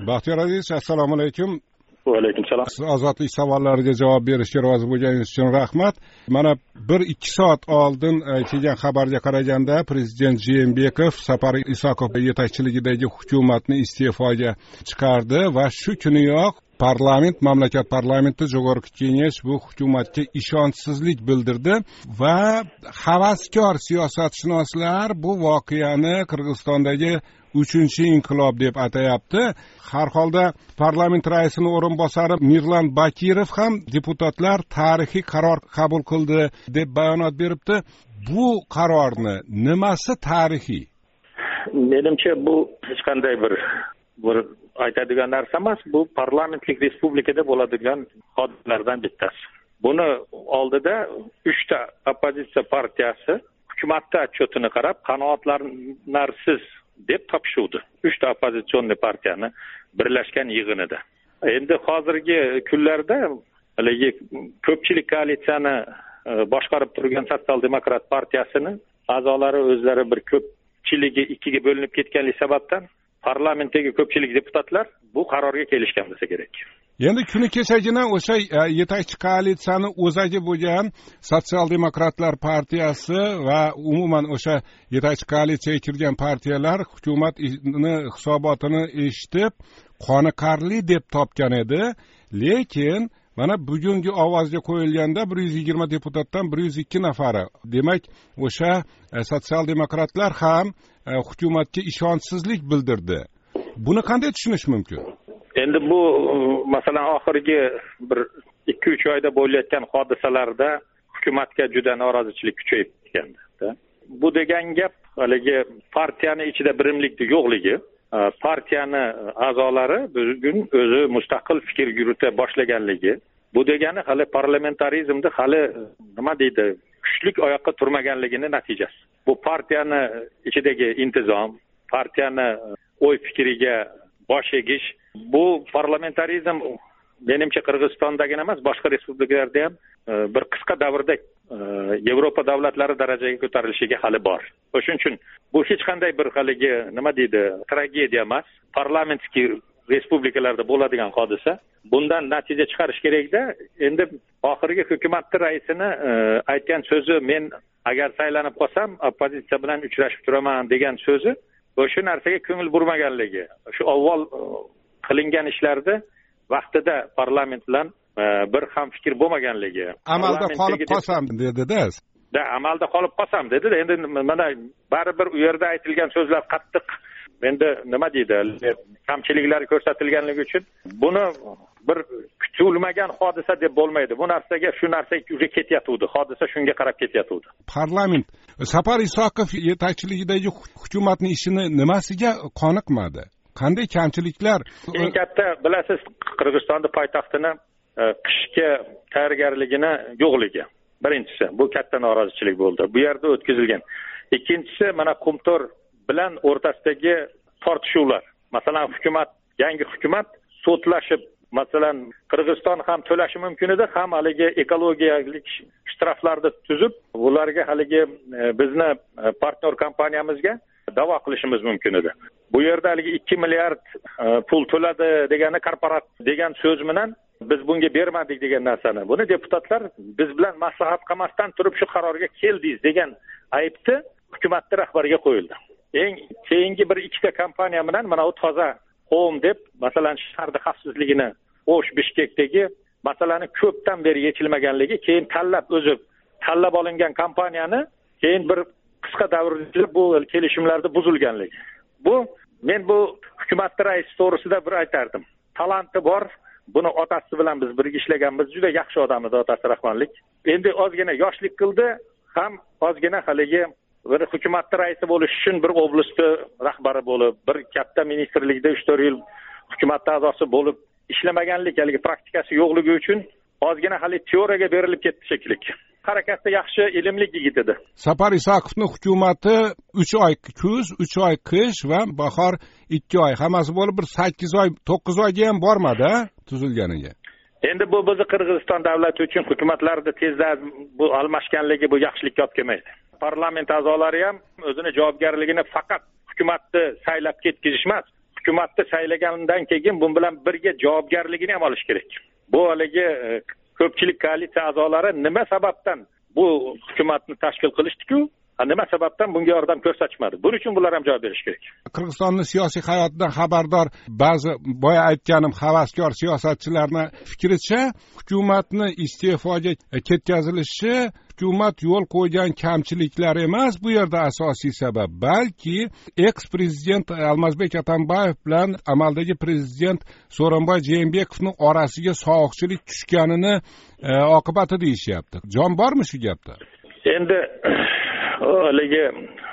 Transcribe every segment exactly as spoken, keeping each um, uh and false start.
Baxtiyor aziz, assalomu alaykum. Va alaykum salom. Ozodlik savollariga javob berishga rozi bo'lganingiz uchun rahmat. Mana bir ikki soat oldin kelgan xabarga qaraganda prezident Jeenbekov Sapar Isakov yetakchiligidagi hukumatni iste'foga chiqardi va shu kuniyoq parlament, mamlakat parlamenti Jo'g'org'i Kengash bu hukumatga ishonchsizlik bildirdi va havaskor siyosatshunoslar bu voqeani Qirg'izistondagi uchinchi inqilob deb atayapti. Har holda parlament raisining o'rinbosari Mirlan Bakirov ham deputatlar tarixiy qaror qabul qildi deb bayonot beribdi. Bu qarorni nimasi tarixiy? Menimcha bu hech qanday bir bir aytadigan narsa emas. Bu parlamentlik respublikada bo'ladigan hodisalardan bittasi. Buni oldida uchta oppozitsiya partiyasi hukumatda otchotini qarab qanoatlanarsiz deb topishuvdi. Uchta oppozitsion partiyani birlashgan yig'inida. Endi hozirgi kunlarda haligi ko'pchilik koalitsiyani boshqarib turgan Sotsial demokrat partiyasini a'zolari o'zlari bir ko'pchiligi ikkiga bo'linib ketganligi sababdan parlamentdagi ko'pchilik deputatlar bu qarorga kelishgan bo'lsa kerak. Endi kuni kechagina o'sha yetakchi koalitsiyani o'zagi bo'lgan Sotsial demokratlar partiyasi va umuman o'sha yetakchi koalitsiyaga kirgan partiyalar hukumatni hisobotini eshitib qoniqarli deb topgan edi, lekin mana bugungi ovozga qo'yilganda bir yuz yigirma deputatdan bir yuz ikki nafari, demak o'sha sotsial demokratlar ham hukumatga ishonchsizlik bildirdi. Buni qanday tushunish mumkin? Endi bu masalan oxirgi bir ikki uch oyda bo'layotgan hodisalarda hukumatga juda norozichilik kuchayib ketgandi. Bu degan gap haligi partiyani ichida birimlikning yo'qligi, partiyani a'zolari bugun o'zi mustaqil fikr yurita boshlaganligi, bu degani hali parlamentarizmda hali nima deydi, kuchlik oyoqqa turmaganligini natijasi. Bu partiyani ichidagi intizom, partiyani o'y fikriga bosh egish, bu parlamentarizm menimcha Qirg'izistondagina emas, boshqa respublikalarda ham bir qisqa davrda Yevropa davlatlari darajaga ko'tarilishiga hali bor. O'shuning uchun bu hech qanday bir haligi nima deydi, tragediya emas, parlamentskiy respublikalarda bo'ladigan hodisa. Bundan natija chiqarish kerak-da. Endi oxirgi hukumat raisini aytgan so'zi, men agar saylanib qolsam oppozitsiya bilan uchrashib turaman degan so'zi, o'sha narsaga ko'ngil burmaganligi, shu avval qilingan ishlarda vaqtida parlament bilan bir ham fikr bo'lmaganligi, amalda qolib qolsam dedi-da. Da, amalda qolib qolsam dedi-da. Endi mana baribir u yerda aytilgan so'zlar qattiq, endi nima deydi, kamchiliklar ko'rsatilganligi uchun buni bir kutilmagan hodisa deb bo'lmaydi. Bu narsaga shu narsa уже ketyapti, hodisa shunga qarab ketyapti. Parlament Sapar Isakov yetakchiligidagi hukumatning ishini nimasiga qoniqmadi? Qanday kamchiliklar? Eng katta, bilasiz, Qirg'izistonda poytaxtini qishga tayyorgarligini yo'qligi. Birinchisi, bu katta norozichilik bo'ldi. Bu yerda o'tkazilgan. Ikkinchisi, mana Qumtor bilan o'rtasidagi tortishuvlar. Masalan, hukumat, yangi hukumat so'tlashib, masalan, Qirg'iziston ham to'lashi mumkin edi, ham haligi ekologiyalik shtraflarni tuzib, ularga haligi bizni partnyor kompaniyamizga da'vo qilishimiz mumkin edi. Bu yerda haligi ikki milliard pul to'ladi degani korporat degan so'z bilan biz bunga bermadik degan narsani. Buni deputatlar biz bilan maslahat qilmasdan turib shu qarorga keldingiz degan aybni hukumatning rahbariga qo'yildi. Eng keyingi bir ikkita kompaniya bilan mana u toza Home deb, masalan, shaharda xavfsizligini O'sh Bishkekdagi masalani ko'pdan beri yechilmaganligi, keyin tanlab o'zi tanlab olingan kompaniyani keyin bir qisqa davrda bu kelishimlarda buzilganligi. Bu men bu hukumat raisi to'g'risida bir aytardim. Talanti bor. Buni otasi bilan biz birga ishlaganmiz. Juda yaxshi odam edi otasi, rahmanlik. Endi ozgina yoshlik qildi, ham ozgina haligi bir hukumat raisi bo'lish uchun bir oblastni rahbari bo'lib, bir katta ministrlikda uch to'rt yil hukumat a'zosi bo'lib ishlamaganlik, haligi praktikasi yo'qligi uchun ozgina hali teoriyaga berilib ketdi shekilli. Harakatda yaxshi, ilmli yigit edi. Sapar Isakovning hukumati uch oy kuz, uch oy qish va bahor ikki oy, hammasi bo'lib bir sakkiz oy, to'qqiz oyga ham bormadi tuzilganiga. Endi bu bizni Qirg'iziston davlati uchun hukumatlarda tezda bu almashganligi bu yaxshilikka olib kelmaydi. Parlament a'zolari ham o'zini javobgarligini faqat hukumatni saylab ketkizish emas, hukumatni saylagandan keyin bu bilan birga javobgarligini ham olish kerak. Bu haligi ko'pchilik koalitsiya a'zolari nima sababdan bu hukumatni tashkil qilishdi-ku, nima sababdan bunga yordam ko'rsatishmadi? Buning uchun bular ham javob berish kerak. Qirg'izistonning siyosiy hayotidan xabardor ba'zi boya aytganim havaskor siyosatchilarning fikricha, hukumatni iste'foga ketkazilishi hukumat yo'l qo'ygan kamchiliklar emas, bu yerda asosiy sabab, balki eks-prezident Almazbek Atambayev bilan amaldagi prezident So'ronboy Jeenbekovning orasiga sovuqchilik tushganini e, oqibati deyishyapti. Jon bormi shu gapda? Endi haligi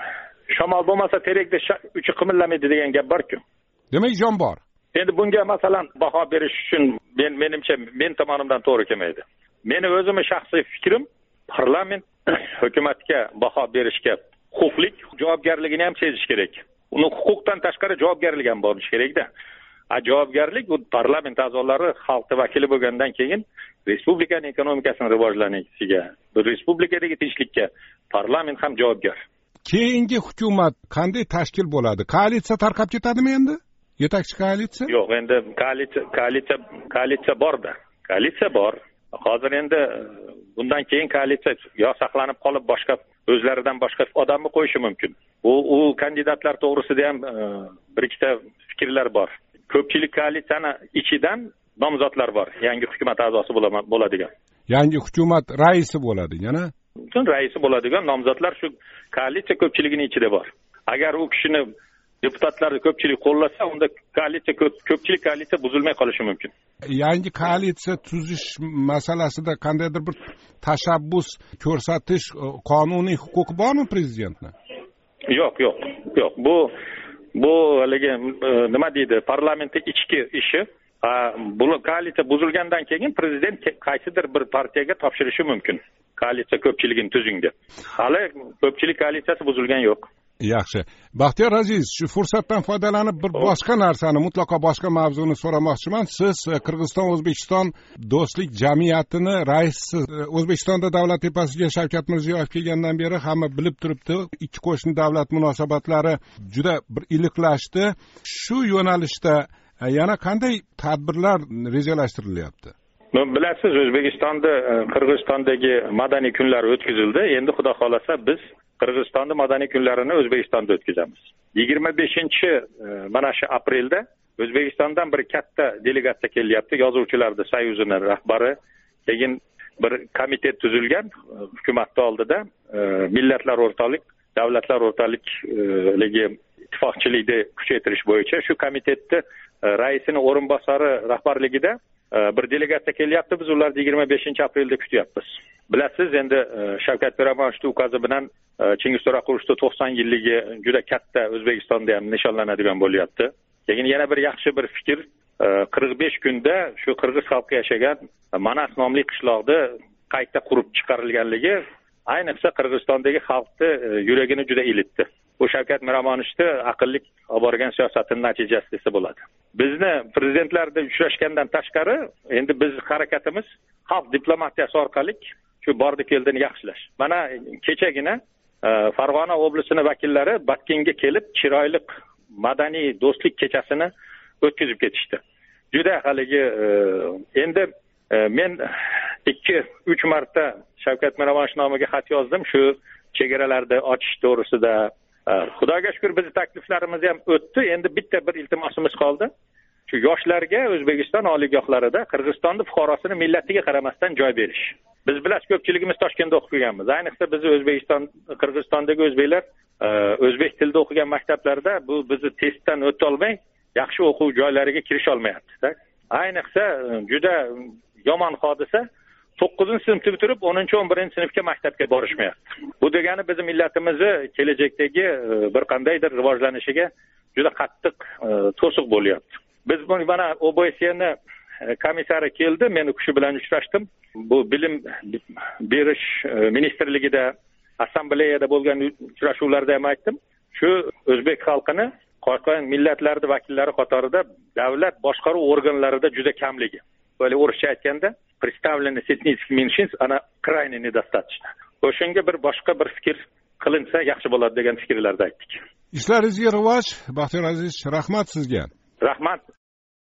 shamol bo'lmasa terakda uchi qimillamaydi degan gap bor-ku. Demak, jon bor. Endi bunga masalan baho berish uchun men menimcha men tomonimdan to'g'ri kelmaydi. Meni o'zimning shaxsiy fikrim, parlament hukumatga baho berishga huquqlik, javobgarligini ham sezish kerak. Uni huquqdan tashqari javobgarlik ham bo'lishi kerak-da. A javobgarlik bu parlament a'zolari xalq vakili bo'lgandan keyin respublikaning ekonomikasini rivojlanishiga, bu respublikadagi tinchlikka parlament ham javobgar. Keyingi hukumat qanday tashkil bo'ladi? Koalitsiya tarqab ketadimi endi? Yetakchi koalitsiya? Yo'q, endi koalitsiya koalitsiya koalitsiya bor-da. Koalitsiya bor. Hozir endi bundan keyin koalitsiya yo saqlanib qolib boshqa o'zlaridan boshqa odamni qo'yishi mumkin. U u kandidatlar to'g'risida ham bir ikkita fikrlar bor. Ko'pchilik koalitsiyani ichidan nomzodlar bor. Yangi hukumat a'zosi bo'ladigan. Yangi hukumat raisi bo'ladi, yana? Butun raisi bo'ladigan nomzodlar shu koalitsiya ko'pchiligining ichida bor. Agar u kishini deputatlar ko'pchilik qo'llasa, unda koalitsiya ko'pchilik koalitsiya buzilmay qolishi mumkin. Yangi koalitsiya tuzish masalasida qandaydir bir tashabbus ko'rsatish qonuniy huquqi bormi prezidentning? Yo'q, yo'q, yo'q. Bu bu haligi nima deydi, parlamentning ichki ishi. Bu koalitsiya buzilgandan keyin prezident qaysidir bir partiyaga topshirishi mumkin. Koalitsiya ko'pchiligini tuzing deb. Hali ko'pchilik koalitsiyasi buzilgan yo'q. Yaxshi. Baxtiyor Aziz, shu fursatdan foydalanib bir boshqa narsani, mutlaqo boshqa mavzuni so'ramoqchiman. Siz Qirg'iziston-O'zbekiston do'stlik jamiyatini raisi, O'zbekistonda davlat tepasiga Shavkat Mirziyoyev kelgandan beri hamma bilib turibdi, ikki qo'shni davlat munosabatlari juda bir iliqlashdi. Shu yo'nalishda yana qanday tadbirlar rejalashtirilyapti? Bilasiz, O'zbekistonda Qirg'izistondagi madaniy kunlar o'tkazildi. Endi xudo xolasa biz Qirg'izistonda madaniy kunlarini O'zbekistonda o'tkazamiz. yigirma beshinchi mana shu aprelda O'zbekistondan bir katta delegatsiya kelyapti. Yozuvchilar soyuzining rahbari, keyin bir komitet tuzilgan hukumatning oldida, millatlar o'rtalik, davlatlar o'rtalikligi ittifoqchilikni kuchaytirish bo'yicha shu komitetni raisining o'rinbosari rahbarligida bir delegatsiya kelyapti. Biz ularni yigirma beshinchi aprelda kutyapmiz. Bilasiz, endi Shavkat Miromonovning ukazi bilan Chingiz To'raqulishning to'qson yilligi juda katta O'zbekistonda ham nishonlanadigan bo'lyapti. Keyin yana bir yaxshi bir fikr, qirq besh kunda shu qirg'iz xalqi yashagan Manas nomli qishloqda qayta qurib chiqarilganligi ayniqsa Qirg'izistondagi xalqni yuragini juda ilitdi. Bu Shavkat Miromonovning aqlli olib borgan siyosatining natijasi desa bo'ladi. Bizni prezidentlarda uchrashgandan tashqari, endi biz harakatimiz xalq diplomatiyasi orqali shu bordi keldini yaxshilash. Mana kechagina Farg'ona oblasining vakillari Batkenga kelib, chiroyli madaniy do'stlik kechasini o'tkazib ketishdi. Juda haligi endi men ikki uch marta Shavkat Miromonov nomiga xat yozdim shu chegaralarni ochish to'g'risida. Xudoga shukr, biz takliflarimiz ham o'tdi. Endi bitta bir iltimosimiz qoldi. Shu yoshlarga O'zbekiston oliygohlarida Qirg'izistonning fuqarosini millatiga qaramasdan joy berish. Biz bilasiz, ko'pchiligimiz Toshkentda o'qiganmiz. Ayniqsa biz O'zbekiston, Qirg'izistondagi o'zbeklar o'zbek tilida o'qigan maktablarda bu bizni testdan o'ta olmay, yaxshi o'quv joylariga kirish olmayapti. Ayniqsa juda yomon hodisa. to'qqizinchi sinfni bitirib o'ninchi o'n birinchi sinfga maktabga borishmayapti. Bu degani bizim millatimizni kelajakdagi bir qandaydir rivojlanishiga juda qattiq to'siq bo'lyapti. Biz bu mana O B S Ni komissari keldi, men u kishi bilan uchrashdim. Bu bilim berish ministrligida, assambleyada bo'lgan uchrashuvlarda ham aytdim. Shu o'zbek xalqini qolgan millatlarning vakillari qatorida davlat boshqaruv organlarida juda kamligi. Böyle o'rischa aytganda, представленность этнических меньшинств ana крайне недостаточно. O'shanga bir boshqa bir fikr qilinsa yaxshi bo'ladi degan fikrlarda aytdik. Ishlaringizga rivoj, Baxtiyor Aziz, rahmat sizga. rahmat.